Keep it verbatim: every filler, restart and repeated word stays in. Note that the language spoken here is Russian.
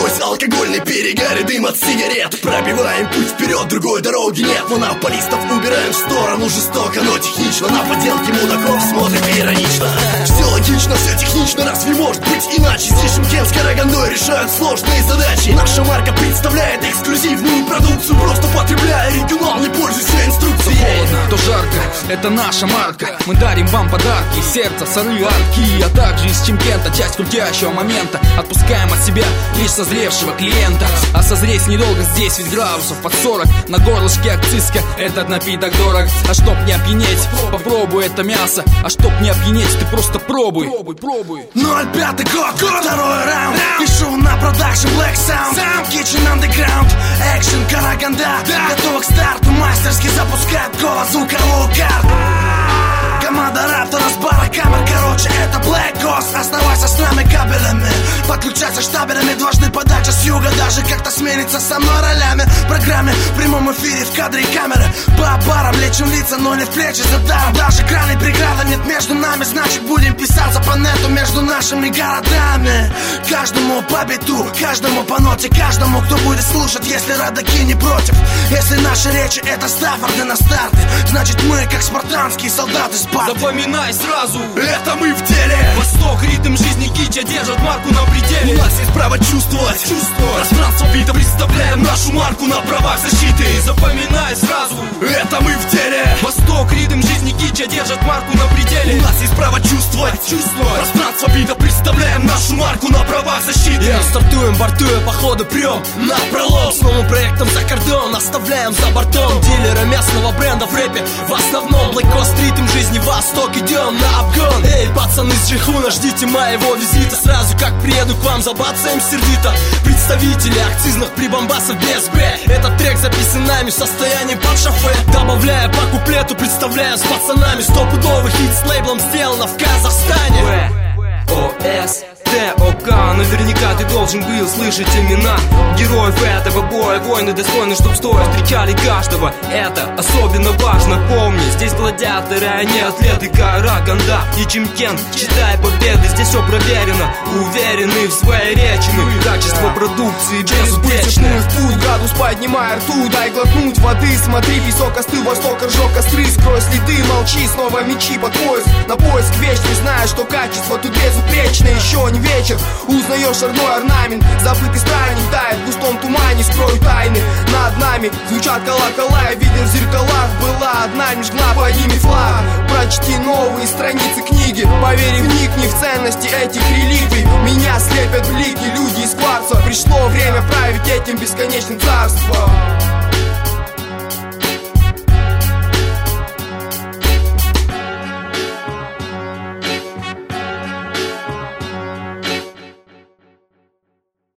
Сквозь алкогольный перегар и дым от сигарет пробиваем путь вперед, другой дороги нет. Монополистов убираем в сторону жестоко, но технично. На поделки мудаков смотрим иронично. Все логично, все технично, разве может быть иначе? Здесь Шымкент с Карагандой решают сложные задачи. Наша марка представляет эксклюзивную продукцию, просто потребляя регионал, не пользуйся инструкцией. То холодно, то жарко, это наша марка. Мы дарим вам подарки, сердце, сырые арки, а также из Шымкента часть крутящего момента. Отпускаем от себя лишь созревшего клиента. А созреть недолго здесь, ведь градусов под сорок. На горлышке акцизка, этот напиток дорог. А чтоб не опьянеть, попробуй это мясо. А чтоб не опьянеть, ты просто пробуй. Пробуй, пробуй. ноль пятый год, второй раунд. Пишу на продакшн Black Sound, Kitchen Underground, Action Караганда. Готова к старту, мастерски запускает голос звуковую карту. Команда рэптера с бара камер, короче, это Black Ghost. Оставайся с нами кабелями, подключайся штабелями. Дважды подача с юга, даже как-то сменится со мной ролями. В программе, в прямом эфире, в кадре камеры. По барам лечим лица, но не в плечи за даром. Даже краны преграда нет между нами, значит будем писаться по нету между нашими городами. Каждому по биту, каждому по ноте, каждому, кто будет слушать, если родаки не против. Если наши речи это Стаффорды на старте, значит мы как спартанские солдаты с парты. Запоминай сразу, это мы в деле. Восток, ритм жизни Кича держат марку на пределе. У нас есть право чувствовать, чувствовать. Пространство бита, представляем нашу марку на правах защиты. Запоминай сразу, это мы в деле. Восток, ритм жизни Кича держат марку на пределе. У нас есть право чувствовать, чувствовать. Пространство бита, представляем нашу марку на правах защиты. Yeah. Стартуем, бортуя, походу прем на пролом. С новым проектом за кордон оставляем за бортом. Дилеры местного бренда в рэпе в основном. Black Coast, ритм жизни Восток, идем на обгон. Эй, пацаны с Джихуна, ждите моего визита. Сразу как приеду к вам, забацаем сердито. Представители акцизных прибамбасов без Б. Этот трек записан нами в состоянии под шофе. Добавляя по куплету, представляю с пацанами. Стопудовый хит с лейблом сделано в Казахстане. О С Т О К, наверняка ты должен был слышать имена героев этого боя. Воины достойны, чтоб стоя встречали каждого. Это особенно важно, помни. Здесь гладиаторы, а не атлеты. Караганда и Шымкент, считай победы. Здесь все проверено, уверены в своей речи. Мы качество продукции безупречное. В путь, градус поднимай рту, дай глотнуть воды. Смотри, песок остыл, восток ржок костры. Скрой следы, молчи, снова мечи под поиск. На поиск вечный, зная, что качество тут безупречное. Еще не вечер, узнаешь родной орнамент. Забытый странник тает в густом тумане. Скрою тайны над нами, звучат колокола. Я виден в зеркалах, была одна мжгла, подними флаг. Прочти новые страницы книги, поверь, вникни в ценности этих реликвий. Меня слепят блики, люди из кварца. Пришло время править этим бесконечным царством.